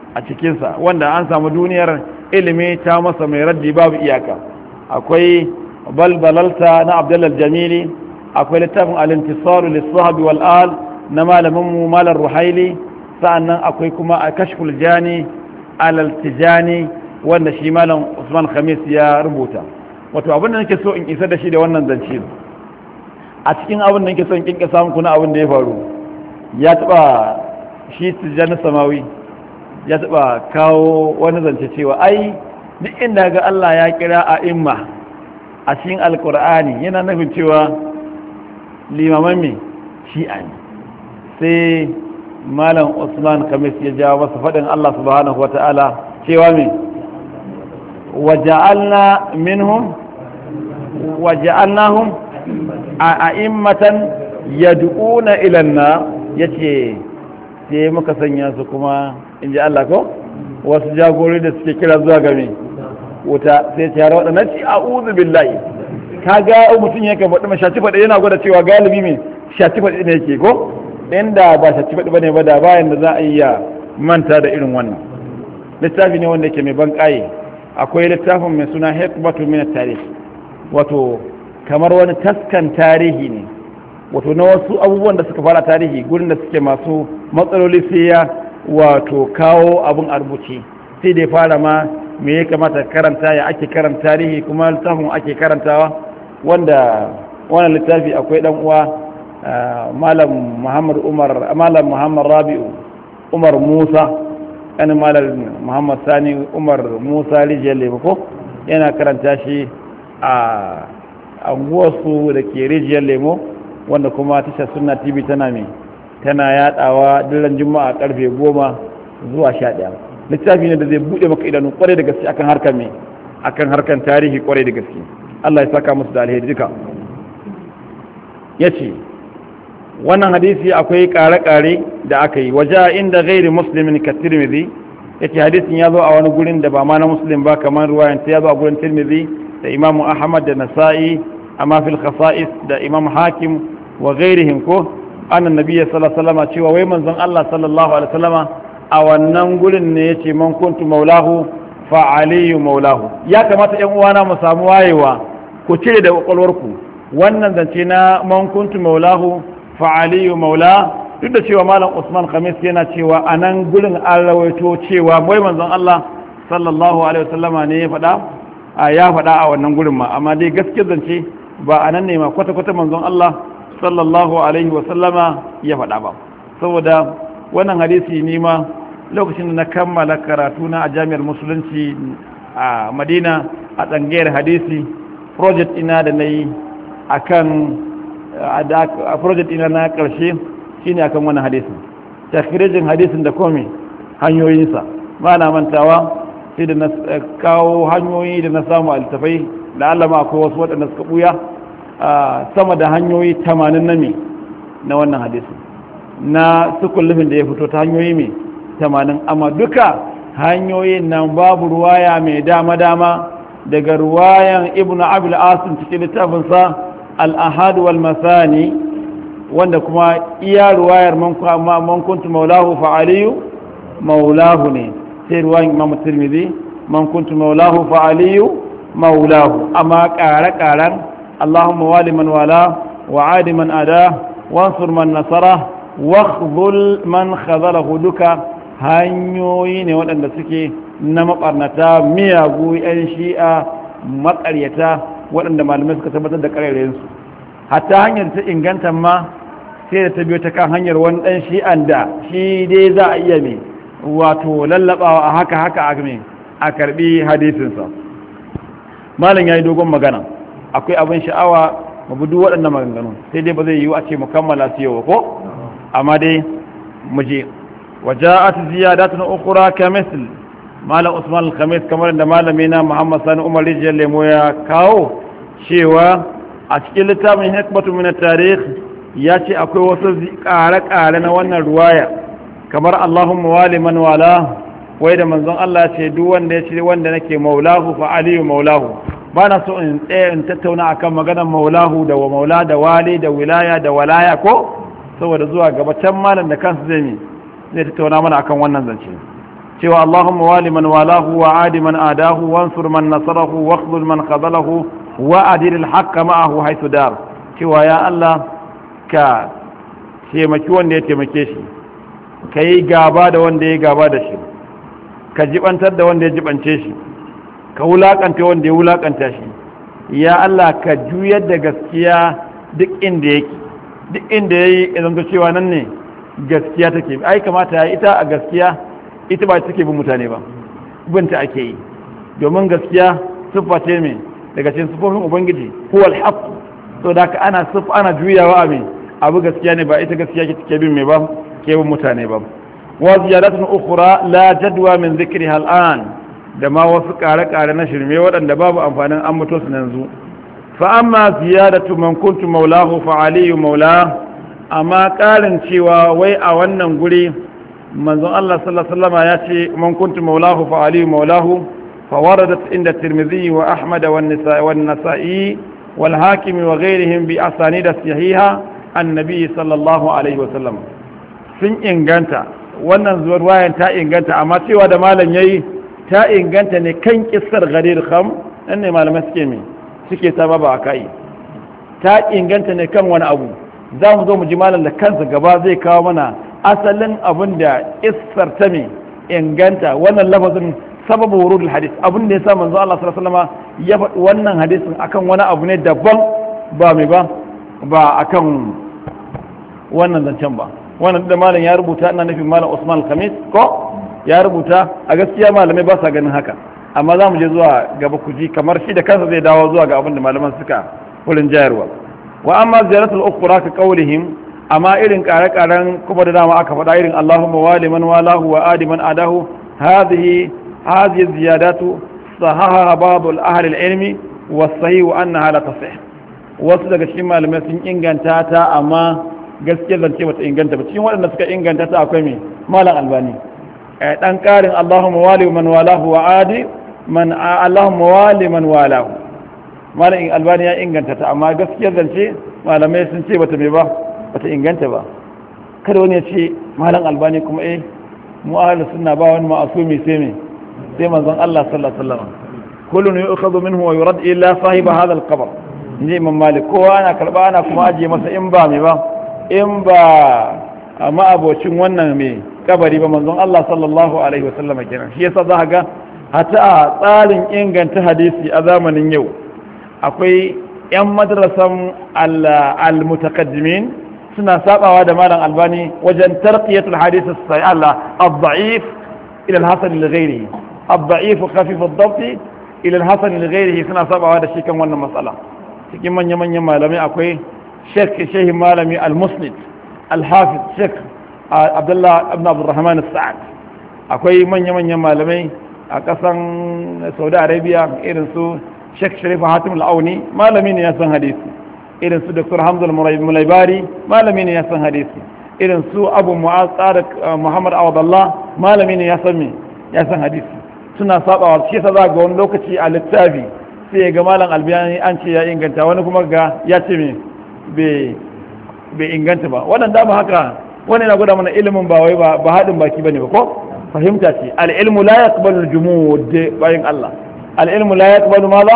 a cikinsa wanda an samu duniyar ilimi ta masa mai raddi babu iyaka. Akwai balbalalta na abdullal jamili, akwai littafin al-intisaru lis-sahabi wal al na malamin mu malar ruhaili, sa'annan akwai kuma a kashful jani al-tijani wanda shi malam usman khamis ya rubuta. Wato abin da nake so in isa da shi da wannan zance, a cikin abin da nake so in kinka samu kuna abin da ya faru, ya taba shi tijani samawi ya taba kawo wani zance cewa ai duk inda ga Allah ya kira a imma a cikin alkur'ani yana nufin cewa limaman me shi'a ne. Sai malam usman khamis ya jawo masa faɗin Allah subhanahu wata'ala cewa me waja'alna minhum waja'alnahum a'immatan yad'una ila an-nar, yace sai muka sanya su kuma inji Allah ko wasu jagorori da suke kira zuwa ga me wuta. sai ta rawa da ci a'udhu billahi. kaga mutum yake faɗi mashaci faɗi yana gwada cewa galibi me shaci faɗi ne yake ko inda ba shaci faɗi bane ba da bayan da za a iya manta da irin wannan. Littafi ne wanda yake mai ban ƙaye. Akwai littafin mai suna hikmatu min at-tarikh, wato kamar wani taskan tarihi ne, wato na wasu abubuwan da suka fara tarihi gurin da suke masu matsaloli sai ya wato kawo abun a rubuce. Sai da ya fara ma me ya kamata karanta, ya ake karanta tarihi, kuma littafin ake karantawa, wanda wannan littafi akwai dan uwa malam Muhammad Umar malam Muhammad Rabi'u Umar Musa kan malam Muhammad Sani Umar Musa rijiyar lemo ko yana karanta shi a anguwarsu da ke rijiyar lemo, wanda kuma tashar sunna tv tana mai tana yadawa dillan juma'a karfe goma zuwa sha ɗaya. Littafi ne da zai buɗe maka idanu kwarai da gaske akan harkar mai akan harkar tarihi kwarai da gaske. Allah ya saka musu da alheri duka. Yace wannan hadisi akwai kare-kare da aka yi waje inda gairi muslimin ka tirmidhi. Yace hadisin ya zo a wani gurin da ba ma na muslim ba, kamar ruwayan ta ya zo a gurin tirmidhi da imam ahmad da nasa'i, amma fil khasa'is da imam hakim wa gairihim ko annan nabiyyi sallallahu alaihi wasallam cewa wai manzon Allah sallallahu alaihi wasallam a wannan gurin ne yace man kuntu maulahu fa aliyu maulahu. Ya kamata ƴan uwana mu samu wayewa, ku cire da kwakwalwarku wannan zance na man kuntu maulahu fa aliyu maula, duk da cewa malam Usman Khamis yana cewa a nan gurin an rawaito cewa wai manzon Allah sallallahu alaihi wasallama ne ya faɗa a ya faɗa a wannan gurin ma, amma dai gaskiyar zance ba a nan ne ma kwata-kwata manzon Allah sallallahu alaihi wasallama ya faɗa ba. Saboda wannan hadisi ni ma lokacin da na kammala karatu na a jami'ar musulunci a Madina a tsangayar hadisi, project ina da na yi akan a project ina na karshe shine akan wannan hadisin, takhrijin hadisin da komai hanyoyinsa. ba na mantawa sai da na kawo hanyoyi da na samu altafai da allama akwai wasu waɗanda suka buya sama da hanyoyi tamanin na me na wannan hadisin na sukullufin da ya fito ta hanyoyi mai tamanin, amma duka hanyoyin nan babu ruwaya mai dama-dama daga ruwayan ibn abul asim cikin littafinsa al-ahad wal masani, wanda kuma iya ruwayar man kuntu maulahu fa aliyu maulahu ne, sai ruwayan imam tirmidhi man kuntu maulahu fa aliyu maulahu, amma ƙare-ƙaren allahumma wali man wala wa adi man ada wansur man nasara wakhzul man khazalahu, duka hanyoyi ne waɗanda suke na maɓarnata miyagu 'yan shi'a maƙaryata waɗanda malamai suka tabbatar da ƙarairayensu. Hatta hanyar ta inganta ma sai da ta biyo ta kan hanyar wani ɗan shi'an da shi dai za a iya mai wato lallaɓawa a haka haka a mai a karɓi hadisinsa. Malam ya yi dogon magana, akwai abin sha'awa mu duk waɗannan maganganu, sai dai ba zai yiwu a ce mu kammala su yau ko, amma dai mu je. وجاءت زيادات أخرى كمثل مالا عثمان الخميس كما عند مالمينا محمد ثاني عمر رجال لمويا كاو شيوا أشكال من حكمة من التاريخ ياتي أكو وصل قارك آلنا وانا رواية كما اللهم والي من والاه وإذا من ظن الله يتدوان ديشي وان دنكي مولاه فعلي مولاه بانا سوء ان تتونا أكام مغانا مولاه دا ومولاه دا والي دا ولاية دا ولاية كو سوى دا زوا قبا تمالا دا كان سزيني zai tattauna mana akan wannan zance. cewa Allahumma wali man walahu wa adi man adahu wansur man nasarahu wa khzul man khadalahu wa adil al-haqq ma'ahu haythu dar cewa ya Allah ka taimaki wanda ya taimake shi ka yi gaba da wanda ya gaba da shi ka jibantar da wanda ya jibance shi ka wulakanta wanda ya wulakanta shi ya Allah ka juyar da gaskiya duk inda yake duk inda yayi idan to cewa nan ne gaskiya take ai kamata ya ita a gaskiya ita ba take bin mutane ba binta ake yi domin gaskiya siffa ce mai daga cikin siffofin ubangiji huwal haqq to da ka ana siffa ana juyawa a mai abu gaskiya ne ba ita gaskiya ke bin mai ba ke bin mutane ba wa ziyaratun ukhra la jadwa min dhikriha al'an da ma wasu kare-kare na shirme waɗanda babu amfanin an mutu su yanzu fa amma ziyadatu man kuntu maulahu fa aliyu maula amma ƙarin cewa wai a wannan guri manzon Allah sallallahu alaihi wasallam ya ce man kuntu maulahu fa aliyu maulahu fa waradat inda tirmidhi wa ahmad wa an-nisa'i wa an-nasa'i wal hakim wa ghayrihim bi asanid sahiha annabi sallallahu alaihi wasallam sun inganta wannan zuwar wayan ta inganta amma cewa da malam yayi ta inganta ne kan kissar ghadir kham nan ne malamai suke me suke ta baba akai ta inganta ne kan wani abu za mu zo mu ji malam da kansa gaba zai kawo mana asalin abin da kissar ta me inganta wannan lafazin sababu wurudul hadith abin da yasa manzo Allah sallallahu alaihi wasallam ya faɗi wannan hadisin akan wani abu ne daban ba mai ba ba akan wannan zancen ba wannan da malam ya rubuta ina nufin malam Usman Khamis ko ya rubuta a gaskiya malamai ba sa ganin haka amma za mu je zuwa gaba ku ji kamar shi da kansa zai dawo zuwa ga abin da malaman suka kullun jayarwa wa amma ziyaratul ukhra ka qawlihim amma irin kare-karen kuma da dama aka faɗa irin Allahumma wali man walahu wa adi man adahu hadhihi hadhihi ziyadatu sahaha ba'd al-ahli al-ilmi was-sahih annaha la tasih wasu daga cikin malamai sun inganta ta amma gaskiya zance bata inganta ba cikin waɗanda suka inganta ta akwai mai malam albani dan karin Allahumma wali man walahu wa adi man Allahumma wali man walahu malam albani ya inganta ta amma gaskiya zance malamai sun ce bata mai ba bata inganta ba kada wani ya ce malam albani kuma eh mu ahlus sunna ba wani ma'asumi sai me sai manzon Allah sallallahu alaihi wasallam kullun yu'khadhu minhu wa yurad illa sahiba hadha al-qabr inji imam malik kowa ana karba ana kuma ajiye masa in ba mai ba in ba a ma'abocin wannan mai kabari ba manzon Allah sallallahu alaihi wasallam kenan shi yasa za ga hata a tsarin inganta hadisi a zamanin yau akwai yan madrasan al-mutaqaddimin suna sabawa da malam albani wajen tarqiyatul hadith as-sahih Allah ad-da'if ila al-hasan li ghayrihi ad-da'if khafif ad-dabt ila al-hasan li ghayrihi suna sabawa da shi kan wannan matsala cikin manya-manyan malamai akwai شيخ شيخ مالمي المسند الحافظ شيخ عبد الله ابن عبد الرحمن السعد akwai manya manyan malamai a kasan Saudi Arabia irin su Sheikh Sharif Hatim Al-Auni malami ne ya san hadisi irin su Dr. Hamza Al-Mulaibari malami ne ya san hadisi irin su Abu Mu'az Tariq Muhammad Awadallah malami ne ya san me ya san hadisi suna sabawa shi yasa za ga wani lokaci a littafi sai ga malam Albani an ce ya inganta wani kuma ga ya ce me bai inganta ba wannan dama haka wani na gwada mana ilimin ba wai ba haɗin baki bane ba ko fahimta ce al-ilmu la yaqbalu al-jumud bayin Allah al-ilmu la yaqbalu madha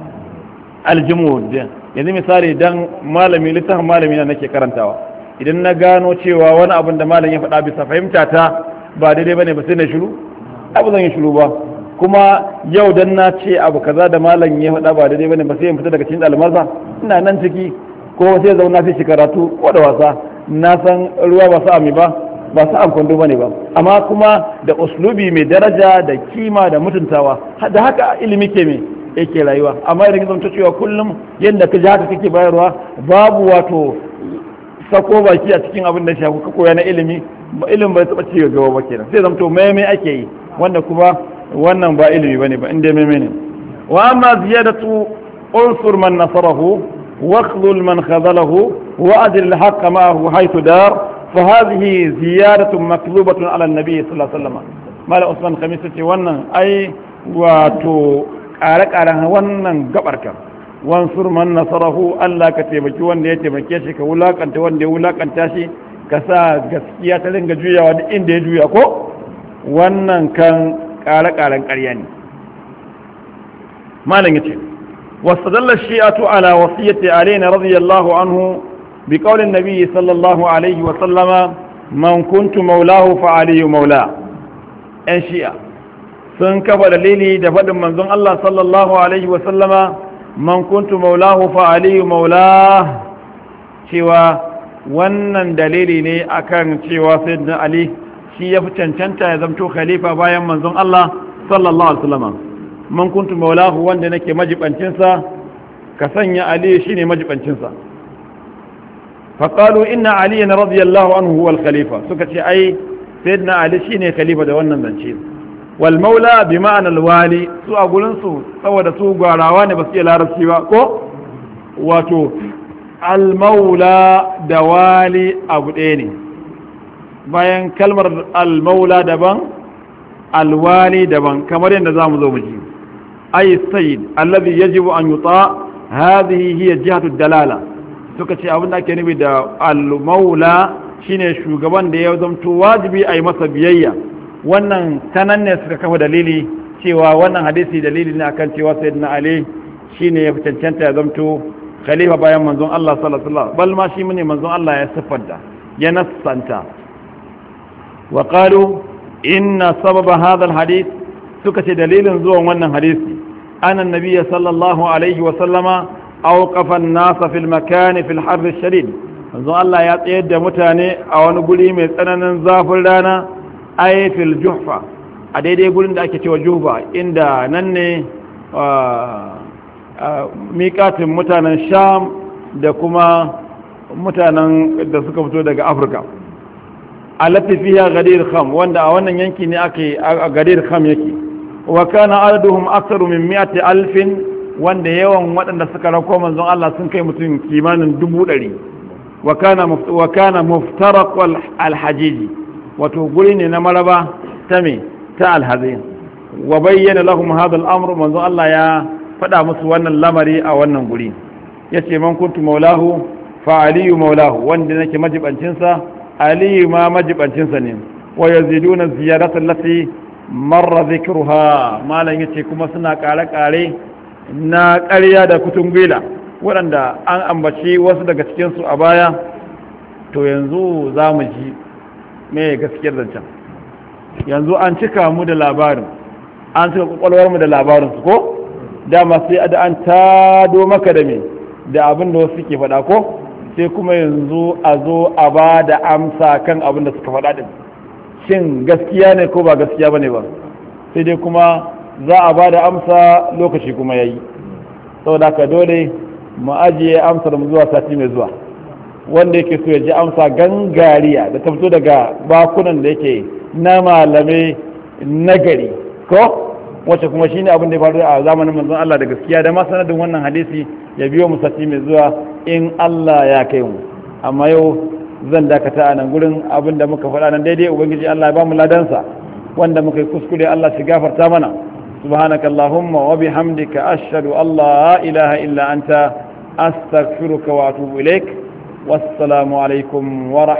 al-jumud yanzu misali dan malami littafin malami na nake karantawa idan na gano cewa wani abin da malam ya faɗa bisa fahimta ta ba daidai bane ba sai na shiru abu zan yi shiru ba kuma yau dan na ce abu kaza da malam ya faɗa ba daidai bane ba sai in fita daga cikin almaza ina nan ciki ko sai zauna fi shi karatu ko da wasa na san ruwa ba su ami ba ba su an kwando bane ba amma kuma da uslubi mai daraja da kima da mutuntawa da haka ilimi ke mai yake rayuwa amma idan zan ta cewa kullum yadda ka ji haka kake bayarwa babu wato sako baki a cikin abin da shafi ka koya na ilimi ba ilimin bai taba ci gaba ba kenan sai zamto maimai ake yi wanda kuma wannan ba ilimi bane ba inda maimai ne wa amma ziyadatu unsur man nasarahu واخذل من خذله وأدر الحق معه حيث دار فهذه زيادة مكذوبة على النبي صلى الله عليه وسلم ما لا أصلا خميسة ونن أي واتو أرك على ونن قبرك وانصر من نصره ألا كتبك وان يتبكيشك ولاك أنت وان ولاك أنت شي كسا قسكيات لنك جويا وان إن دي جويا كو wannan kan ƙare-ƙaren ƙarya ne malam yace واستدل الشيعة على وصية علي رضي الله عنه بقول النبي صلى الله عليه وسلم من كنت مولاه فعلي مولاه ان شيعة sun kafa dalili da faɗin manzon Allah sallallahu alaihi wasallama man kuntu maulahu fa aliyu maula cewa wannan dalili ne akan cewa sayyidina ali shi ya fi cancanta ya zamto khalifa bayan manzon Allah sallallahu alaihi wasallama man kuntu maulahu wanda nake majibancinsa ka sanya ali shine majibancinsa fa qalu inna aliyan radiyallahu anhu huwa al-khalifa suka ce ai sayyidina ali shine khalifa da wannan zance wal maula bi ma'ana al-wali su a gurin su saboda su gwarawa ne ba su iya larabci ba ko wato al maula da wali abu ɗaya ne bayan kalmar al maula daban al wali daban kamar yadda zamu zo mu ji ay sayyid alladhi yajibu an yuta hadhihi hiya jihatu dalala suka ce abin da ake nufi da al maula shine shugaban da ya zamto wajibi a yi masa biyayya wannan tanan ne suka kafa dalili cewa wannan hadisi dalili ne akan cewa sayyidina ali shine ya cancanta ya zamto khalifa bayan manzon Allah sallallahu alaihi wasallam bal ma shi ne manzon Allah ya siffanta ya nassanta wa qalu inna sababa hadha alhadith suka ce dalilin zuwan wannan hadisi anna nabiyya sallallahu alaihi wasallama awqafa an-nasa fil makan fil harr ash-shadid manzon Allah ya tsayar da mutane a wani guri mai tsananin zafin rana ayatul juhfa a daidai gurin da ake cewa juhfa inda nan ne miƙatin mutanen sham da kuma mutanen da suka fito daga afirka alati fiha gadir kham wanda a wannan yanki ne ake a gadir kham yake wa kana adaduhum aktsaru min mi'ati alfin wanda yawan waɗanda suka rako manzon Allah sun kai mutum kimanin dubu ɗari wa kana wa kana muftaraq al-hajiji wato guri ne na maraba ta me ta alhazin wa bayyana lahum hadha al-amr manzo Allah ya faɗa musu wannan lamari a wannan guri yace man kuntu maulahu fa aliyu maulahu wanda nake majibancin sa aliyu ma majibancin sa ne wa yaziduna ziyaratan lati marra dhikruha malan yace kuma suna kare kare na ƙarya da kutungwila waɗanda an ambaci wasu daga cikin su a baya to yanzu za mu ji me gaskiyar zancen yanzu an cika mu da labarin an cika kwakwalwar mu da labarin su ko dama sai da an tado maka da me da abin da wasu ke faɗa ko sai kuma yanzu a zo a ba da amsa kan abin da suka faɗa din shin gaskiya ne ko ba gaskiya bane ba sai dai kuma za a ba da amsa lokaci kuma yayi saboda ka dole mu ajiye amsar mu zuwa sati mai zuwa wanda yake so ya ji amsa gangariya da ta fito daga bakunan da yake na malame nagari ko wacce kuma shine abin da ya faru a zamanin manzon Allah da gaskiya da ma sanadin wannan hadisi ya biyo mu sati mai zuwa in Allah ya kai mu amma yau zan dakata a nan gurin abin da muka faɗa nan daidai ubangiji Allah ya ba mu ladansa wanda muka yi kuskure Allah shi gafarta mana subhanakallahumma wa bihamdika ashhadu an la ilaha illa anta astaghfiruka wa atubu ilaik والسلام عليكم ورحمة